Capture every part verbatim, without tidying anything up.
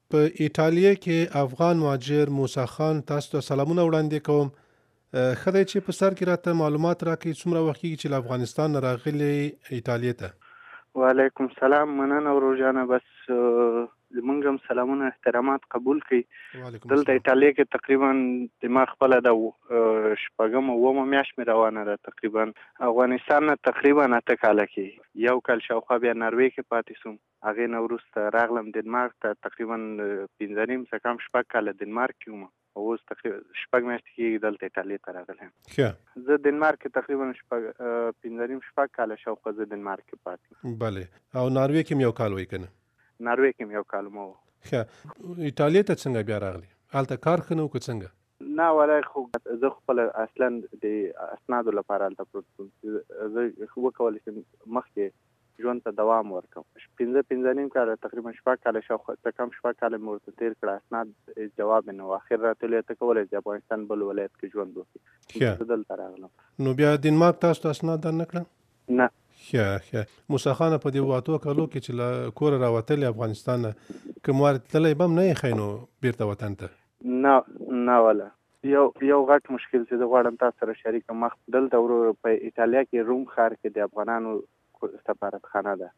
په ایټالیا کې افغان مهاجر موسی خان تاسو ته سلامونه وړاندې کوم. ښه دی چې په سر کې راته معلومات راکړئ څومره وخت کېږي چې له افغانستان نه راغلې ایټالیا ته؟ وعلیکم سلام، مننه ورور جانه. بس زمونږ هم سلامونه احترامات قبول کړئ. دلته ایټالیا کې تقریبا د ما خپله د شپږم اوومه میاشت مې روانه ده. تقریبا افغانستان نه تقریبا اته کاله کې یو کال شاوخوا بیا نروې کې پاتې سوم. هغې نه وروسته راغلم ډنمارک ته. تقریبا پنځه نیم څه کم شپږ کاله ډنمارک کې وم. اوس تقریبا شپږ میاشتې کېږي دلته ایټالیا ته راغلی یم. ښه، زه ډنمارک کې تقریبا شپږ پنځه نیم شپږ کاله شاوخوا زه ډنمارک کې پاتې یم. بلې، او ناروې کې هم یو کال وایي که نه؟ ناروې کې هم یو کال مو. ښه، ایټالیا ته څنګه بیا راغلي؟ هلته کار ښه نه و که څنګه؟ نه والله، خو زه خپله اصلا د اسنادو لپاره هلته پروت وم چې زه وکولی شم مخکې ژوند ته دوام ورکړم. پنځه پنځه نیم کاله تقریبا شپږ کاله شاوخوا څه کم شپږ کاله مې ورته تېر کړه. اسناد جواب یې نه و. اخر راته ته کولی د افغانستان بل ولایت کې ژوند وکړي. زه دلته راغلم. نو بیا ډنمارک تاسو ته اسناد در نه کړه؟ نه. ښه ښه. موسی خانه، په دې اتو کالو کې چې له کوره راوتلې افغانستان نه، که موارد تللی به هم نه یې ښایي نو بېرته وطن ته؟ نه نه والله، یو یو غټ مشکل چې زه غواړم تاسو سره شریک کړم. مخ دلته ورو په ایټالیا کې روم ښار کې د افغانانو سفارتخانه ده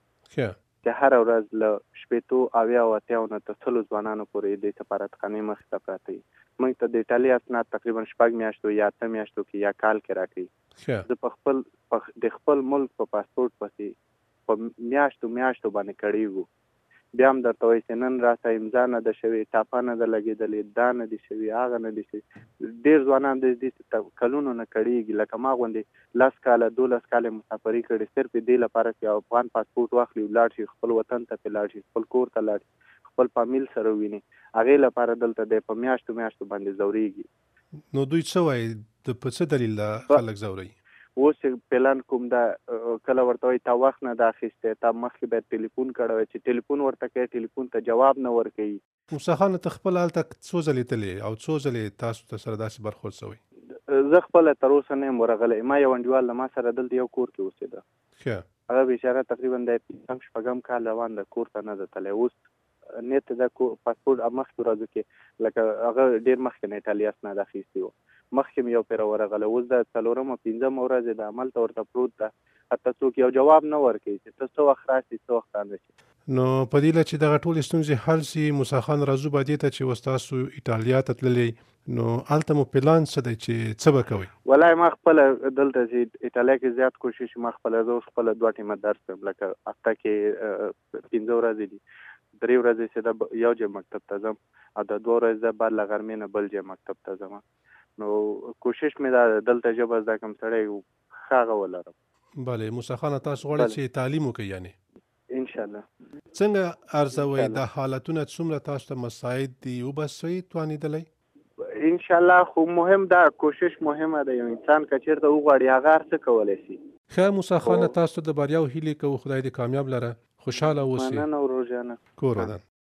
چې هره ورځ له شپېتو اویا او اتیاو نه تر سلو ځوانانو پورې د سفارتخانې مخې ته پراته وي. موږ ته د ایټالیا اسناد تقریبا شپږ میاشتو یا اته میاشتو کې یا کال کې راکوي. زه په خپل د خپل ملک په پاسپورټ پسې په میاشتو میاشتو باندې کړېږو. بیا هم درته وایي چې نن راته امضا نه ده شوې، ټاپه نه ده لګېدلې، دا نه دي شوي، هغه نه دي شوي. ډېر ځوانان د دې کلونو نه کړېږي. لکه ما غوندې لس کاله دولس کاله مسافري کړې صرف دې لپاره چې یو افغان پاسپورټ واخلي، ولاړ شي خپل وطن ته پرې لاړ شي، خپل کور ته لاړ شي، خپل فامیل سره وویني. هغې لپاره دلته دی په میاشتو میاشتو باندې ځورېږي. نو دوی څه وایي؟ د په څه دلیل خلک ځوروي؟ اوس پلان کوم دا کله ورته وایي تا وخت نه ده اخیستی، تا مخکې باید ټلیفون کړی وای، چې ټلیفون ورته کوي ټلیفون ته جواب نه ورکوي. موسی خانه، ته خپله هلته څو ځلې تللی او څو ځلې تاسو ته سره داسې برخورد شوی؟ زه خپله تر اوسه نه یم ورغلی. ما یو انډیوال له ما سره دلته یو کور کې اوسېده. ښه. هغه بیچاره تقریبا د پنځم شپږم کال روان ده، کور ته نه ده تللی. اوس نیت د پاسپورټ مخکې ورځو کې لکه هغه ډېر مخکې نه ایټالیا اسناد اخیستي وو. مخکې مې یو پېره ورغلی. اوس د څلورمه پنځمه ورځ د عمل ته ورته پروت ده. حتی څوک یو جواب نه ورکوي چې ته څه وخت راشې څه وخت رانشې. نو په دې له چې دغه ټولې ستونزې حل سي، موسی خان راځو به دې ته چې اوس تاسو ایټالیا ته تللی، نو هلته مو پلان څه دی چې څه به کوئ؟ والله ما خپله دلته چې ایټالیا کې زیات کوشش ما خپله زه اوس خپله دوه ټیمه درس کوم. لکه هفته کې پنځه ورځې دي، درې ورځې چې د یو ځای مکتب ته ځم او د دوه ورځې زه بعد له غرمې نه بل ځای مکتب ته ځم. نو کوشش مې دا دلته ژبه زده کړم سړی ښه هغه ولرم. بلې، موسی خانه، تاسو غواړئ چې تعلیم وکړئ یعنې؟ انشاءالله. څنګه ارزوئ دا حالتونه څومره تاسو ته مساعد دي وبسئ توانېدلی؟ انشاءالله، خو مهم دا کوشش مهمه ده. یو انسان که چېرته وغواړي هغه هر څه کولی شي. ښه موسی خانه، تاسو د بریاو هیلې کوو. خدای دې کامیاب لره. خوشحاله اوسئ. مننه ورور جانه. کور ودان.